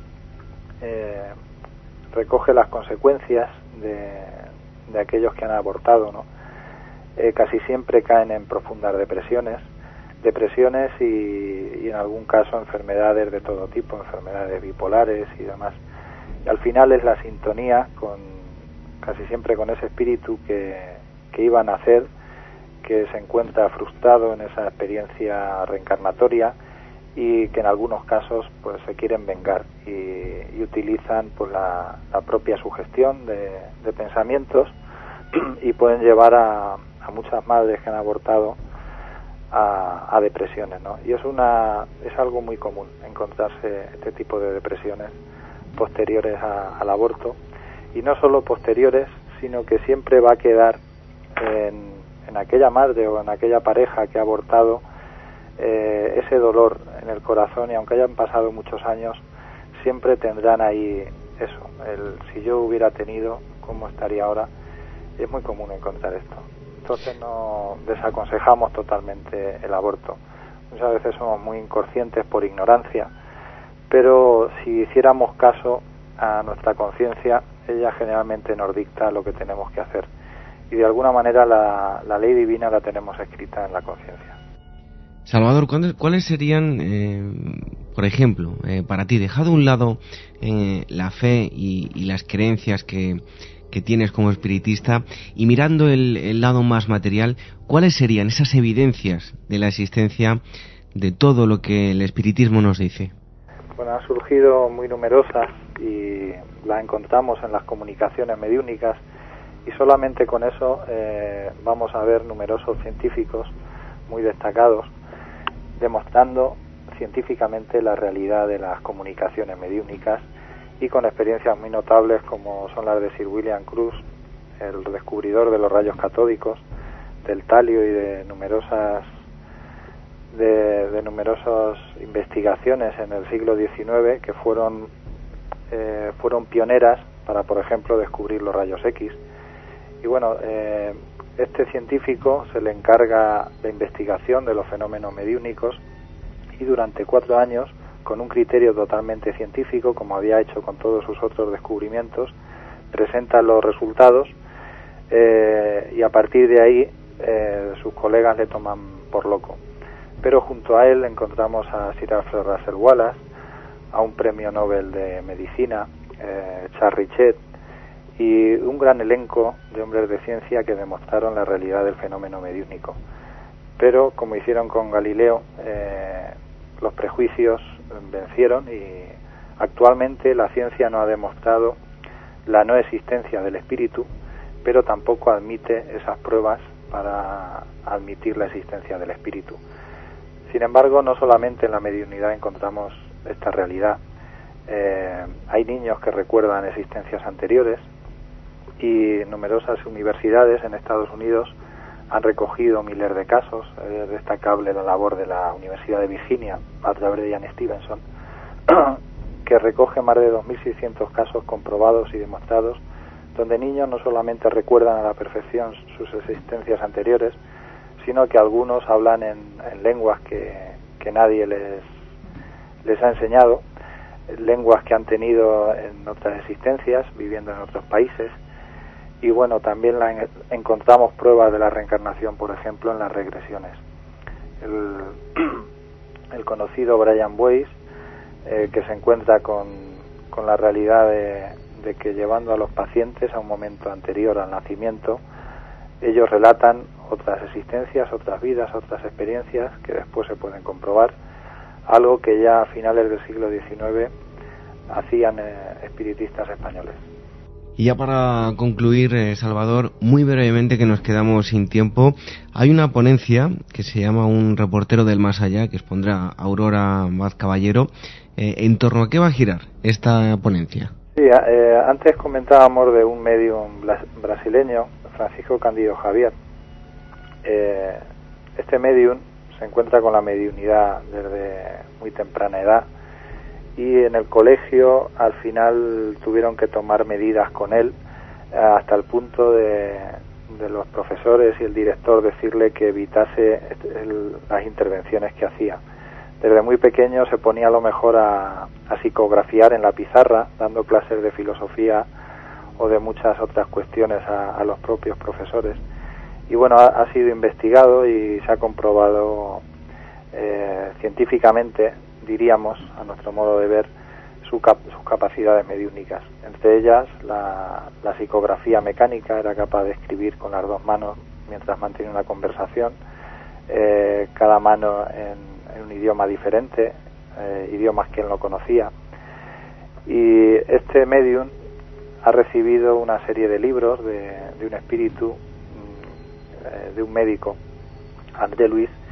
eh, recoge las consecuencias de, de aquellos que han abortado, ¿no? Eh, casi siempre caen en profundas depresiones, depresiones y, y en algún caso enfermedades de todo tipo, enfermedades bipolares y demás. Y al final es la sintonía con, casi siempre con ese espíritu que, que iba a nacer, que se encuentra frustrado en esa experiencia reencarnatoria y que en algunos casos pues se quieren vengar y, y utilizan pues la, la propia sugestión de, de pensamientos y pueden llevar a, a muchas madres que han abortado a, a depresiones, ¿no? Y es una es algo muy común encontrarse este tipo de depresiones posteriores a, al aborto, y no solo posteriores, sino que siempre va a quedar en, en aquella madre o en aquella pareja que ha abortado eh, ese dolor en el corazón, y aunque hayan pasado muchos años, siempre tendrán ahí eso, el si yo hubiera tenido, ¿cómo estaría ahora? Es muy común encontrar esto. Entonces no desaconsejamos totalmente el aborto. Muchas veces somos muy inconscientes por ignorancia, pero si hiciéramos caso a nuestra conciencia, ella generalmente nos dicta lo que tenemos que hacer. Y de alguna manera la, la ley divina la tenemos escrita en la conciencia. Salvador, ¿cuáles serían, eh, por ejemplo, eh, para ti, dejado a un lado eh, la fe y, y las creencias que, que tienes como espiritista, y mirando el, el lado más material, cuáles serían esas evidencias de la existencia de todo lo que el espiritismo nos dice? Bueno, han surgido muy numerosas y las encontramos en las comunicaciones mediúnicas, y solamente con eso eh, vamos a ver numerosos científicos muy destacados demostrando científicamente la realidad de las comunicaciones mediúnicas, y con experiencias muy notables como son las de Sir William Crookes, el descubridor de los rayos catódicos, del talio y de numerosas de, de numerosas investigaciones en el siglo diecinueve que fueron eh, fueron pioneras para, por ejemplo, descubrir los rayos X. Y bueno, eh, este científico se le encarga la investigación de los fenómenos mediúnicos, y durante cuatro años, con un criterio totalmente científico, como había hecho con todos sus otros descubrimientos, presenta los resultados eh, y a partir de ahí eh, sus colegas le toman por loco. Pero junto a él encontramos a Sir Alfred Russel Wallace, a un premio Nobel de Medicina, eh, Charles Richet, y un gran elenco de hombres de ciencia que demostraron la realidad del fenómeno mediúnico. Pero, como hicieron con Galileo, eh, los prejuicios vencieron, y actualmente la ciencia no ha demostrado la no existencia del espíritu, pero tampoco admite esas pruebas para admitir la existencia del espíritu. Sin embargo, no solamente en la mediunidad encontramos esta realidad. Eh, hay niños que recuerdan existencias anteriores, y numerosas universidades en Estados Unidos han recogido miles de casos. Es destacable la labor de la Universidad de Virginia a través de Ian Stevenson, que recoge más de dos mil seiscientos casos comprobados y demostrados, donde niños no solamente recuerdan a la perfección sus existencias anteriores, sino que algunos hablan en, en lenguas que, que nadie les, les ha enseñado, lenguas que han tenido en otras existencias, viviendo en otros países. Y bueno, también la en, encontramos pruebas de la reencarnación, por ejemplo, en las regresiones. El, el conocido Brian Weiss, eh, que se encuentra con, con la realidad de, de que llevando a los pacientes a un momento anterior al nacimiento, ellos relatan otras existencias, otras vidas, otras experiencias que después se pueden comprobar, algo que ya a finales del siglo diecinueve hacían eh, espiritistas españoles. Y ya para concluir, eh, Salvador, muy brevemente, que nos quedamos sin tiempo, hay una ponencia que se llama Un reportero del más allá, que expondrá Aurora Vaz Caballero. Eh, ¿En torno a qué va a girar esta ponencia? Sí, eh, antes comentábamos de un medium brasileño, Francisco Candido Javier. Eh, este medium se encuentra con la mediunidad desde muy temprana edad, y en el colegio al final tuvieron que tomar medidas con él, hasta el punto de, de los profesores y el director decirle que evitase el, las intervenciones que hacía. Desde muy pequeño se ponía a lo mejor a, a psicografiar en la pizarra, dando clases de filosofía o de muchas otras cuestiones a, a los propios profesores. Y bueno, ha, ha sido investigado y se ha comprobado eh, científicamente, diríamos, a nuestro modo de ver, su cap sus capacidades mediúnicas. Entre ellas, la, la psicografía mecánica, era capaz de escribir con las dos manos mientras mantenía una conversación, eh, cada mano en, en un idioma diferente, eh, idiomas que él no conocía. Y este medium ha recibido una serie de libros de, de un espíritu, eh, de un médico, André Luis,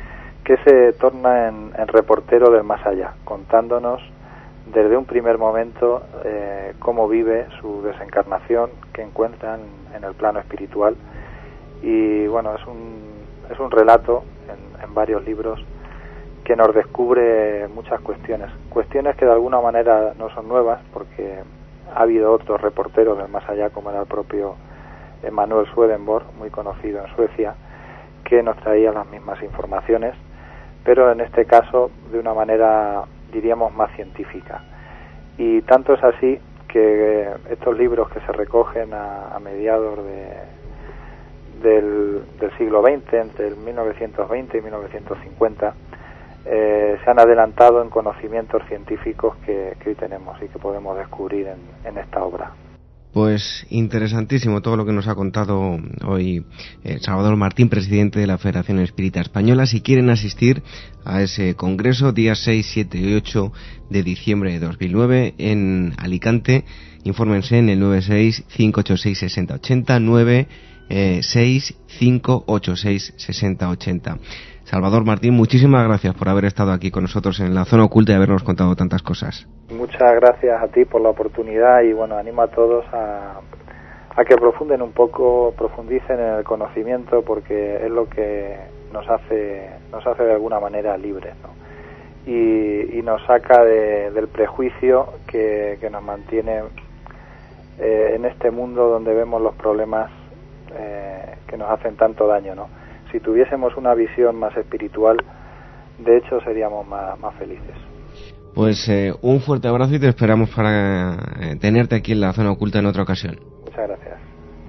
que se torna en, en reportero del más allá, contándonos desde un primer momento eh, cómo vive su desencarnación, que encuentra en, en el plano espiritual. Y bueno, es un, es un relato en, en varios libros que nos descubre muchas cuestiones, cuestiones que de alguna manera no son nuevas, porque ha habido otros reporteros del más allá, como era el propio Emanuel Swedenborg, muy conocido en Suecia, que nos traía las mismas informaciones, pero en este caso de una manera, diríamos, más científica. Y tanto es así que estos libros que se recogen a, a mediados de, del, del siglo veinte, entre el mil novecientos veinte y mil novecientos cincuenta, eh, se han adelantado en conocimientos científicos que, que hoy tenemos y que podemos descubrir en, en esta obra. Pues interesantísimo todo lo que nos ha contado hoy eh, Salvador Martín, presidente de la Federación Espírita Española. Si quieren asistir a ese congreso, días seis, siete y ocho de diciembre de dos mil nueve en Alicante, infórmense en el nueve seis cinco ocho seis seis cero ocho cero, nueve seis cinco ocho seis seis cero ocho cero. Salvador Martín, muchísimas gracias por haber estado aquí con nosotros en la Zona Oculta y habernos contado tantas cosas. Muchas gracias a ti por la oportunidad y bueno, animo a todos a, a que profunden un poco, profundicen en el conocimiento, porque es lo que nos hace nos hace de alguna manera libres, ¿no? Y, y nos saca de, del prejuicio que, que nos mantiene eh, en este mundo donde vemos los problemas eh, que nos hacen tanto daño, ¿no? Si tuviésemos una visión más espiritual, de hecho seríamos más, más felices. Pues eh, un fuerte abrazo y te esperamos para eh, tenerte aquí en la Zona Oculta en otra ocasión. Muchas gracias.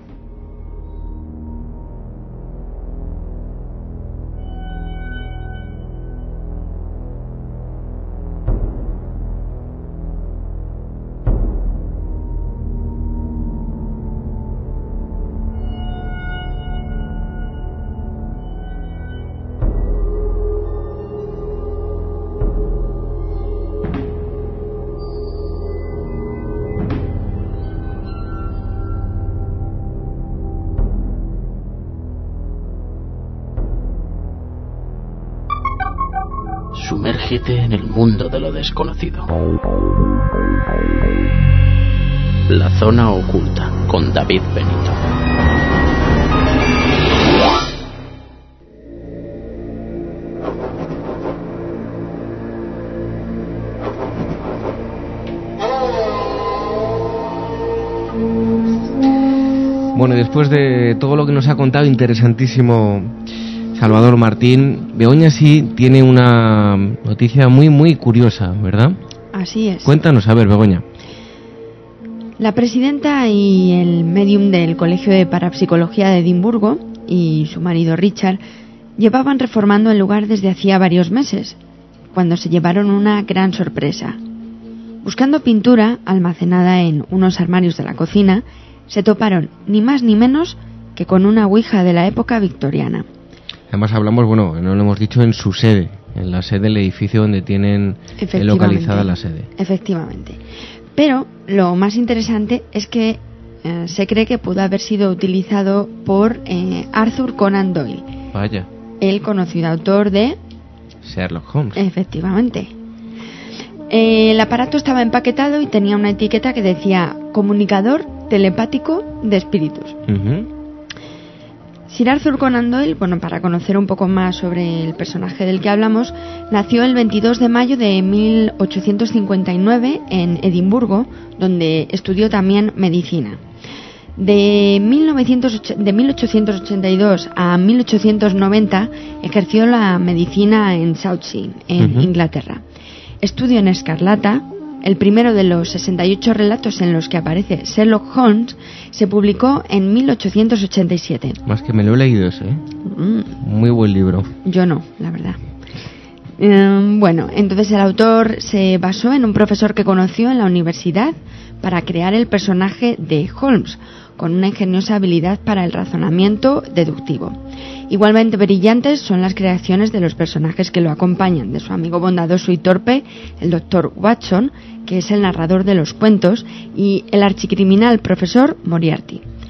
Sumérgete en el mundo de lo desconocido. La Zona Oculta, con David Benito. Bueno, y después de todo lo que nos ha contado, interesantísimo Salvador Martín, Begoña sí tiene una noticia muy muy curiosa, ¿verdad? Así es. Cuéntanos, a ver, Begoña. La presidenta y el médium del Colegio de Parapsicología de Edimburgo y su marido Richard llevaban reformando el lugar desde hacía varios meses, cuando se llevaron una gran sorpresa. Buscando pintura almacenada en unos armarios de la cocina, se toparon ni más ni menos que con una ouija de la época victoriana. Además hablamos, bueno, no lo hemos dicho, en su sede, en la sede del edificio donde tienen localizada la sede. Efectivamente. Pero lo más interesante es que eh, se cree que pudo haber sido utilizado por eh, Arthur Conan Doyle. Vaya. El conocido autor de Sherlock Holmes. Efectivamente. Eh, el aparato estaba empaquetado y tenía una etiqueta que decía comunicador telepático de espíritus. Uh-huh. Sir Arthur Conan Doyle, bueno, para conocer un poco más sobre el personaje del que hablamos, nació el veintidós de mayo de mil ochocientos cincuenta y nueve en Edimburgo, donde estudió también medicina. De, mil novecientos, de mil ochocientos ochenta y dos a mil ochocientos noventa ejerció la medicina en Southsea, en uh-huh. Inglaterra. Estudio en Escarlata. El primero de los sesenta y ocho relatos en los que aparece Sherlock Holmes se publicó en mil ochocientos ochenta y siete. Más que me lo he leído ese, ¿eh? Mm. Muy buen libro. Yo no, la verdad. Um, bueno, entonces el autor se basó en un profesor que conoció en la universidad para crear el personaje de Holmes, con una ingeniosa habilidad para el razonamiento deductivo. Igualmente brillantes son las creaciones de los personajes que lo acompañan, de su amigo bondadoso y torpe, el doctor Watson, que es el narrador de los cuentos, y el archicriminal profesor Moriarty.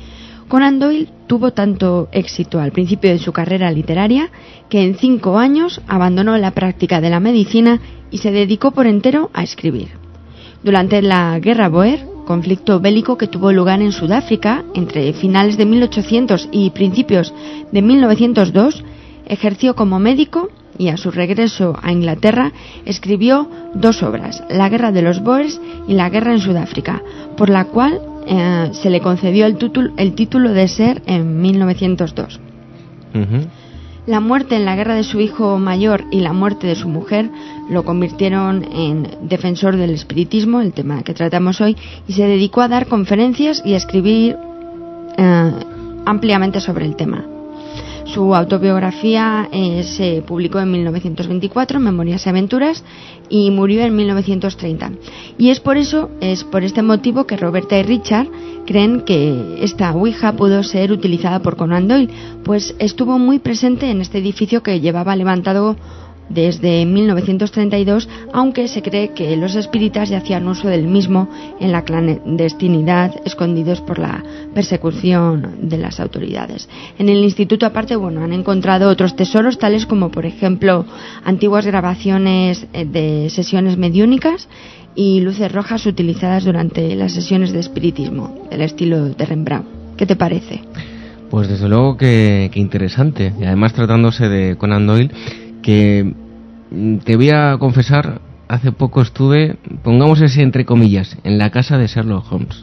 Conan Doyle tuvo tanto éxito al principio de su carrera literaria que en cinco años abandonó la práctica de la medicina y se dedicó por entero a escribir. Durante la Guerra Bóer, conflicto bélico que tuvo lugar en Sudáfrica entre finales de mil ochocientos y principios de mil novecientos dos, ejerció como médico y a su regreso a Inglaterra escribió dos obras, La Guerra de los Bóers y La Guerra en Sudáfrica, por la cual eh, se le concedió el, tutul, el título de ser en mil novecientos dos. Uh-huh. La muerte en la guerra de su hijo mayor y la muerte de su mujer lo convirtieron en defensor del espiritismo, el tema que tratamos hoy, y se dedicó a dar conferencias y a escribir eh, ampliamente sobre el tema. Su autobiografía eh, se publicó en mil novecientos veinticuatro, Memorias y Aventuras, y murió en mil novecientos treinta. Y es por eso, es por este motivo que Roberta y Richard creen que esta ouija pudo ser utilizada por Conan Doyle, pues estuvo muy presente en este edificio que llevaba levantado desde mil novecientos treinta y dos, aunque se cree que los espíritas ya hacían uso del mismo en la clandestinidad, escondidos por la persecución de las autoridades. En el instituto, aparte, bueno, han encontrado otros tesoros, tales como, por ejemplo, antiguas grabaciones de sesiones mediúnicas y luces rojas utilizadas durante las sesiones de espiritismo, del estilo de Rembrandt. ¿Qué te parece? Pues desde luego que, que interesante, y además tratándose de Conan Doyle, que te voy a confesar, hace poco estuve, pongamos ese entre comillas, en la casa de Sherlock Holmes,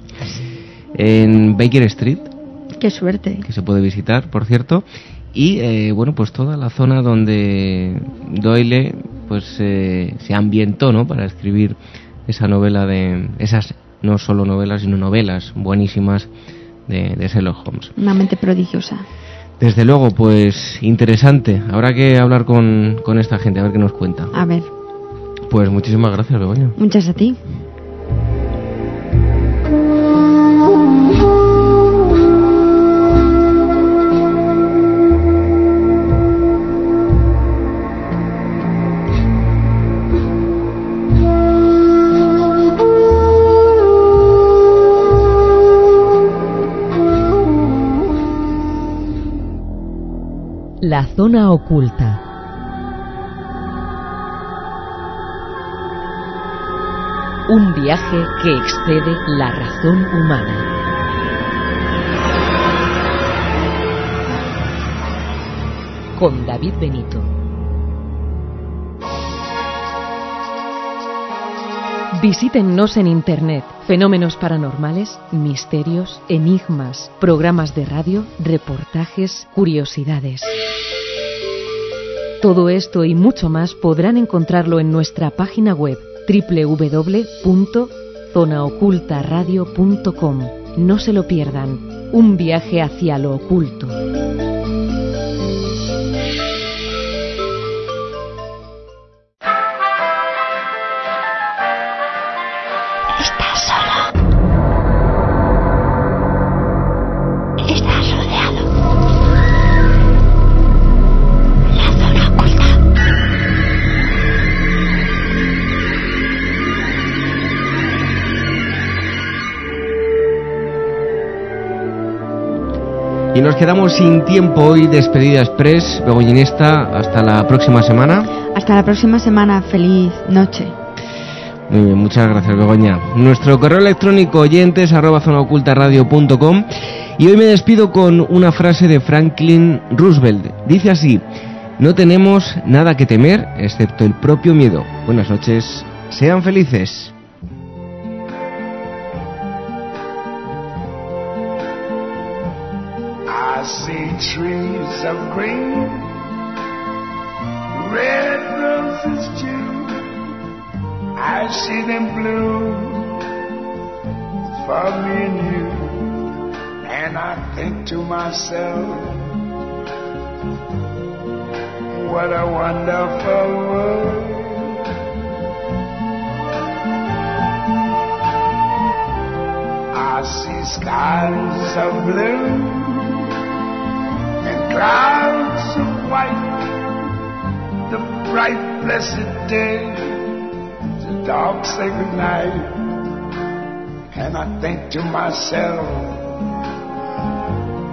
en Baker Street. ¡Qué suerte! Que se puede visitar, por cierto, y eh, bueno, pues toda la zona donde Doyle pues eh, se ambientó, ¿no?, para escribir esa novela de, esas no solo novelas, sino novelas buenísimas de, de Sherlock Holmes. Una mente prodigiosa. Desde luego, pues interesante. Habrá que hablar con, con esta gente, a ver qué nos cuenta. A ver. Pues muchísimas gracias, Begoña. Muchas a ti. La zona oculta. Un viaje que excede la razón humana. Con David Benito. Visítennos en internet. Fenómenos paranormales, misterios, enigmas, programas de radio, reportajes, curiosidades. Todo esto y mucho más podrán encontrarlo en nuestra página web doble u doble u doble u punto zona oculta radio punto com. No se lo pierdan. Un viaje hacia lo oculto. Y nos quedamos sin tiempo hoy. Despedida express, Begoñinesta. Hasta la próxima semana. Hasta la próxima semana. Feliz noche. Muy bien, muchas gracias, Begoña. Nuestro correo electrónico oyentes arroba zona oculta radio punto com. Y hoy me despido con una frase de Franklin Roosevelt. Dice así: no tenemos nada que temer excepto el propio miedo. Buenas noches. Sean felices. I see trees of green, red roses too. I see them bloom for me and you. And I think to myself, what a wonderful world. I see skies of blue and clouds of white, the bright blessed day, the dark sacred night. And I think to myself,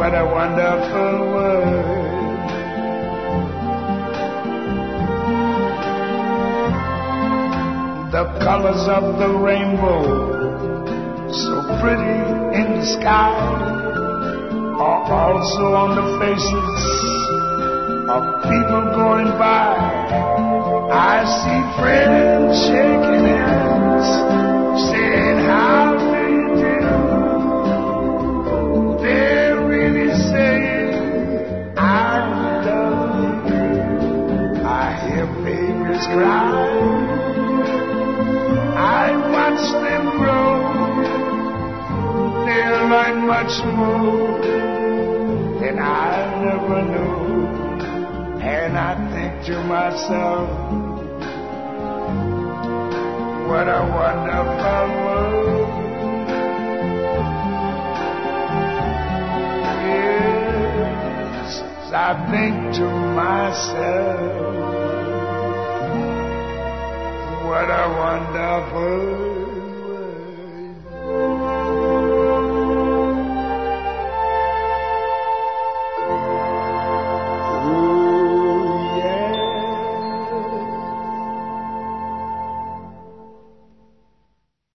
what a wonderful world. The colors of the rainbow, so pretty in the sky, are also on the faces of people going by. I see friends shaking hands, saying how do you do. They're really saying I love you. I hear babies cry, I watch them grow. They'll learn much more than I never knew. And I think to myself, what a wonderful world. Yes, I think to myself, what a wonderful